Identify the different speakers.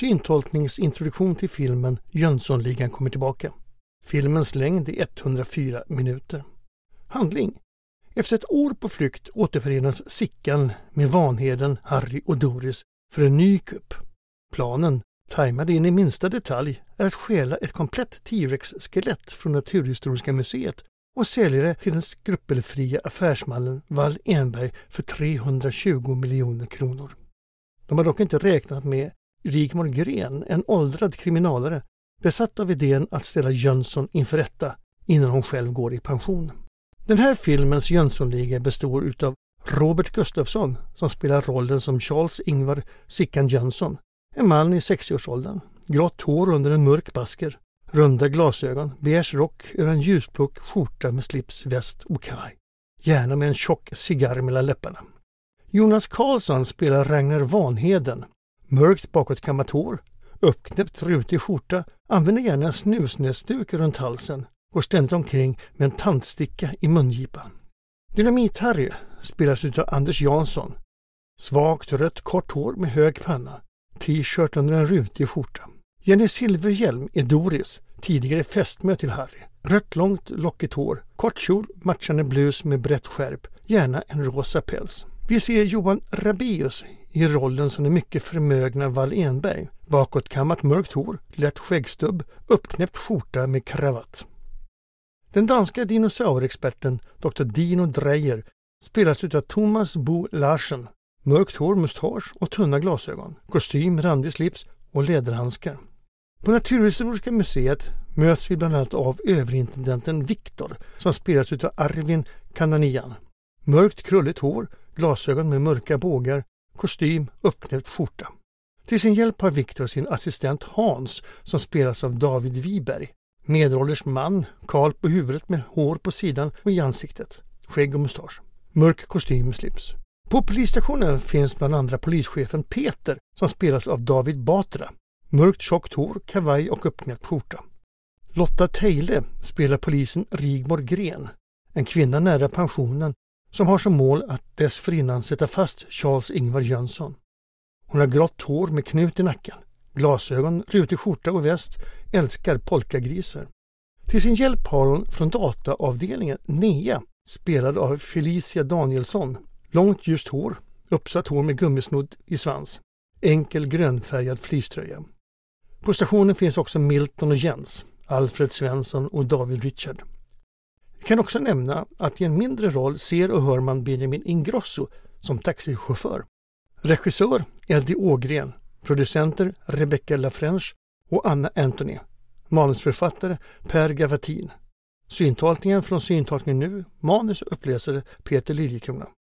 Speaker 1: syntolkningsintroduktion till filmen Jönssonligan kommer tillbaka. Filmens längd är 104 minuter. Handling. Efter ett år på flykt återförenas Sickan med Vanheden, Harry och Doris för en ny kupp. Planen, tajmad in i minsta detalj, är att stjäla ett komplett T-Rex-skelett från Naturhistoriska museet och sälja det till den skrupelfria affärsmannen Wall Enberg för 320 miljoner kronor. De har dock inte räknat med Rigmor Gren, en åldrad kriminalare, besatt av idén att ställa Jönsson inför rätta innan hon själv går i pension. Den här filmens Jönssonliga består utav Robert Gustafsson som spelar rollen som Charles Ingvar Sickan Jönsson, en man i 60-årsåldern, grått hår under en mörk basker, runda glasögon, beige rock över en ljusblå skjorta med slips, väst och kavaj, gärna med en tjock cigarr mellan läpparna. Jonas Karlsson spelar Ragnar Vanheden, mörkt bakåtkammat hår, uppknäppt rutig skjorta, använder gärna en snusnäsduk runt halsen och ständigt omkring med en tandsticka i mungipan. Dynamit-Harry spelas av Anders Jansson, svagt rött kort hår med hög panna, t-shirt under en rutig skjorta. Jenny Silverhjelm är Doris, tidigare fästmö till Harry. Rött långt lockigt hår, kort kjol, matchande blus med brett skärp, gärna en rosa päls. Vi ser Johan Rabaeus i rollen som den mycket förmögna Wall Enberg, bakåtkammat mörkt hår, lätt skäggstubb, uppknäppt skjorta med kravatt. Den danska dinosaurexperten Dr. Dino Dreyer spelas av Thomas Bo Larsen, mörkt hår, mustasch och tunna glasögon, kostym, randig slips och läderhandskar. På Naturhistoriska museet möts vi bland annat av överintendenten Viktor som spelas av Arvin Kananian. Mörkt krulligt hår, glasögon med mörka bågar, kostym, uppknäppt skjorta. Till sin hjälp har Viktor sin assistent Hans som spelas av David Wiberg. Medelålders man, kal på huvudet med hår på sidan och i ansiktet, skägg och mustasch. Mörk kostym med slips. På polisstationen finns bland andra polischefen Peter som spelas av David Batra. Mörkt tjockt hår, kavaj och uppknäppt skjorta. Lotta Teile spelar polisen Rigmor Gren, en kvinna nära pensionen som har som mål att dessförinnan sätta fast Charles Ingvar Jönsson. Hon har grått hår med knut i nacken, glasögon, rutig skjorta och väst, älskar polkagrisar. Till sin hjälp har hon från dataavdelningen Nea, spelad av Felicia Danielsson, långt ljust hår, uppsatt hår med gummisnodd i svans, enkel grönfärgad fleecetröja. På stationen finns också Milton och Jens, Alfred Svensson och David Richard. Jag kan också nämna att i en mindre roll ser och hör man Benjamin Ingrosso som taxichaufför. Regissör Eddie Ågren, producenter Rebecca Lafrench och Anna Anthony, manusförfattare Per Gavatin. Syntolkningen från Syntolkning nu, manus och uppläsare Peter Liljekrona.